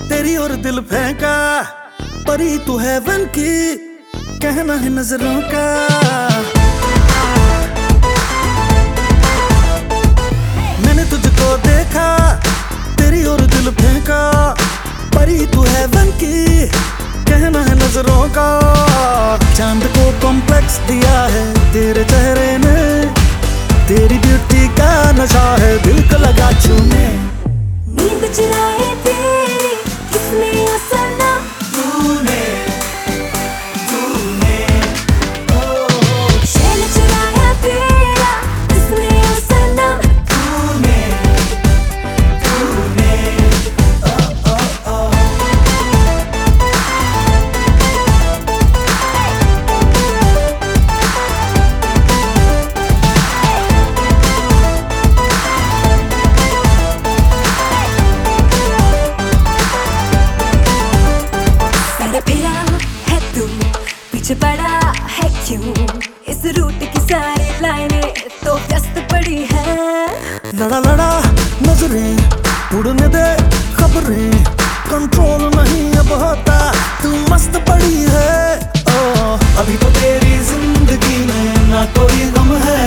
तेरी और दिल फेंका, परी तू हेवन की, कहना है नजरों का। मैंने तुझको देखा, तेरी और दिल फेंका, परी तू हेवन की, कहना है नजरों का। चांद को कॉम्प्लेक्स दिया है तेरे चेहरे ने, तेरी ब्यूटी का नशा है दिल को लगा छूने। नींद चुराए तेरी किसने ओ सनम, तूने चैन चुराया तेरा किसने ओ सनम। फिरा है तू, पीछे पड़ा है क्यों, इस रूट की सारी लाइनें तो व्यस्त पड़ी है। लड़ा लड़ा नजरें उड़ने दे खबरें, कंट्रोल नहीं अब होता, तू मस्त पड़ी है। ओ, अभी तो तेरी जिंदगी में ना कोई गम है,